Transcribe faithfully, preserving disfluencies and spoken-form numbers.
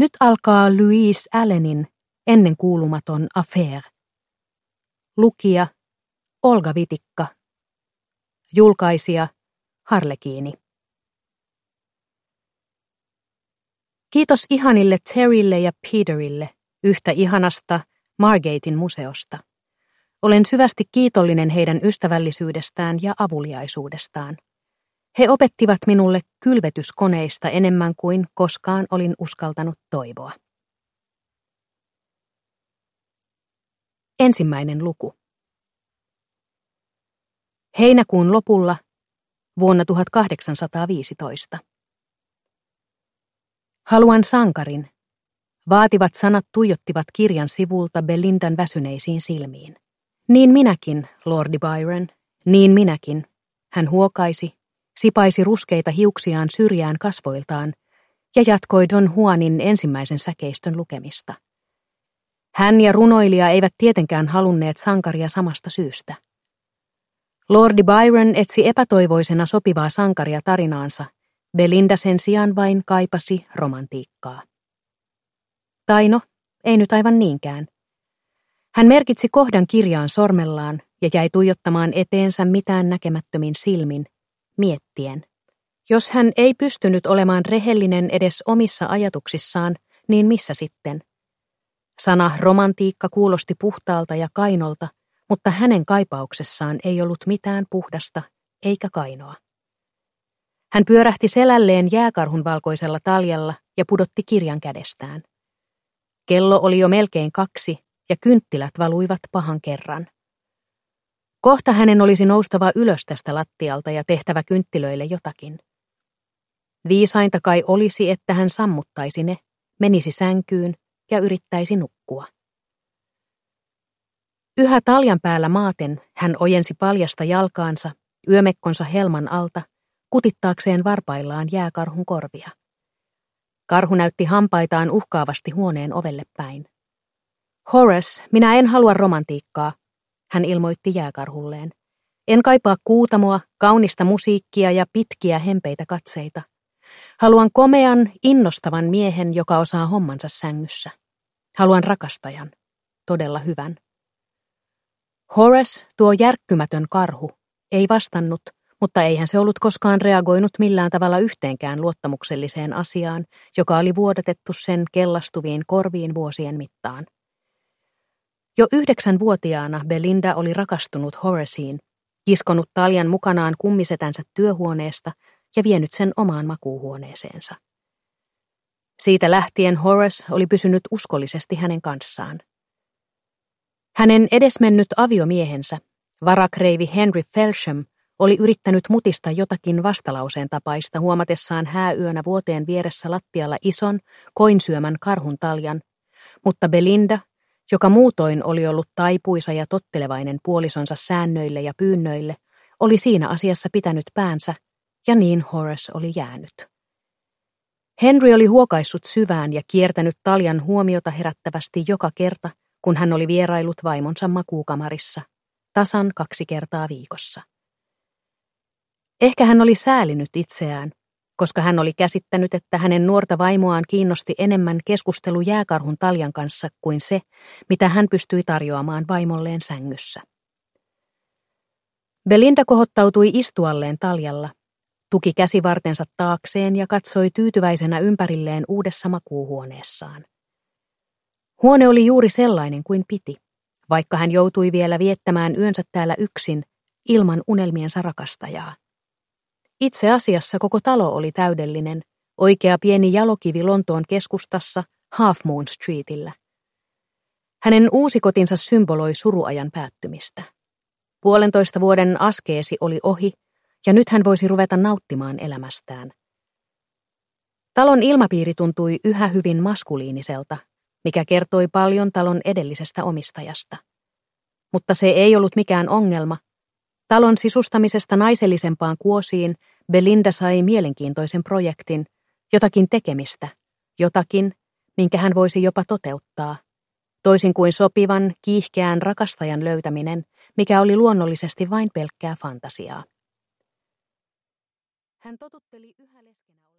Nyt alkaa Louise Allenin ennenkuulumaton affaire. Lukija Olga Vitikka. Julkaisija Harlekiini. Kiitos ihanille Terrylle ja Peterille yhtä ihanasta Margatein museosta. Olen syvästi kiitollinen heidän ystävällisyydestään ja avuliaisuudestaan. He opettivat minulle kylvetyskoneista enemmän kuin koskaan olin uskaltanut toivoa. Ensimmäinen luku. Heinäkuun lopulla vuonna tuhatkahdeksansataaviisitoista. Haluan sankarin. Vaativat sanat tuijottivat kirjan sivulta Belindan väsyneisiin silmiin. Niin minäkin, Lordi Byron, niin minäkin. Hän huokaisi, sipaisi ruskeita hiuksiaan syrjään kasvoiltaan ja jatkoi Don Juanin ensimmäisen säkeistön lukemista. Hän ja runoilija eivät tietenkään halunneet sankaria samasta syystä. Lordi Byron etsi epätoivoisena sopivaa sankaria tarinaansa, Belinda sen sijaan vain kaipasi romantiikkaa. Tai no, ei nyt aivan niinkään. Hän merkitsi kohdan kirjaan sormellaan ja jäi tuijottamaan eteensä mitään näkemättömin silmin, miettien. Jos hän ei pystynyt olemaan rehellinen edes omissa ajatuksissaan, niin missä sitten? Sana romantiikka kuulosti puhtaalta ja kainolta, mutta hänen kaipauksessaan ei ollut mitään puhdasta eikä kainoa. Hän pyörähti selälleen jääkarhun valkoisella taljalla ja pudotti kirjan kädestään. Kello oli jo melkein kaksi ja kynttilät valuivat pahan kerran. Kohta hänen olisi noustava ylös tästä lattialta ja tehtävä kynttilöille jotakin. Viisainta kai olisi, että hän sammuttaisi ne, menisi sänkyyn ja yrittäisi nukkua. Yhä taljan päällä maaten hän ojensi paljasta jalkaansa, yömekkonsa helman alta, kutittaakseen varpaillaan jääkarhun korvia. Karhu näytti hampaitaan uhkaavasti huoneen ovelle päin. Horace, minä en halua romantiikkaa, hän ilmoitti jääkarhulleen. En kaipaa kuutamoa, kaunista musiikkia ja pitkiä hempeitä katseita. Haluan komean, innostavan miehen, joka osaa hommansa sängyssä. Haluan rakastajan, todella hyvän. Horace, tuo järkkymätön karhu, ei vastannut, mutta eihän se ollut koskaan reagoinut millään tavalla yhteenkään luottamukselliseen asiaan, joka oli vuodatettu sen kellastuviin korviin vuosien mittaan. Jo yhdeksänvuotiaana Belinda oli rakastunut Horaceen, kiskonut taljan mukanaan kummisetänsä työhuoneesta ja vienyt sen omaan makuuhuoneeseensa. Siitä lähtien Horace oli pysynyt uskollisesti hänen kanssaan. Hänen edesmennyt aviomiehensä, varakreivi Henry Felsham, oli yrittänyt mutista jotakin vastalauseen tapaista huomatessaan hääyönä vuoteen vieressä lattialla ison, koinsyömän karhun taljan, mutta Belinda, joka muutoin oli ollut taipuisa ja tottelevainen puolisonsa säännöille ja pyynnöille, oli siinä asiassa pitänyt päänsä, ja niin Horace oli jäänyt. Henry oli huokaissut syvään ja kiertänyt taljan huomiota herättävästi joka kerta, kun hän oli vierailut vaimonsa makuukamarissa, tasan kaksi kertaa viikossa. Ehkä hän oli säälinyt itseään, koska hän oli käsittänyt, että hänen nuorta vaimoaan kiinnosti enemmän keskustelu jääkarhun taljan kanssa kuin se, mitä hän pystyi tarjoamaan vaimolleen sängyssä. Belinda kohottautui istualleen taljalla, tuki käsivartensa taakseen ja katsoi tyytyväisenä ympärilleen uudessa makuuhuoneessaan. Huone oli juuri sellainen kuin piti, vaikka hän joutui vielä viettämään yönsä täällä yksin ilman unelmiensa rakastajaa. Itse asiassa koko talo oli täydellinen, oikea pieni jalokivi Lontoon keskustassa Half Moon Streetillä. Hänen uusi kotinsa symboloi suruajan päättymistä. Puolentoista vuoden askeesi oli ohi, ja nyt hän voisi ruveta nauttimaan elämästään. Talon ilmapiiri tuntui yhä hyvin maskuliiniselta, mikä kertoi paljon talon edellisestä omistajasta. Mutta se ei ollut mikään ongelma. Talon sisustamisesta naisellisempaan kuosiin Belinda sai mielenkiintoisen projektin, jotakin tekemistä, jotakin, minkä hän voisi jopa toteuttaa, toisin kuin sopivan, kiihkeän rakastajan löytäminen, mikä oli luonnollisesti vain pelkkää fantasiaa. Hän totutteli yhä leskenä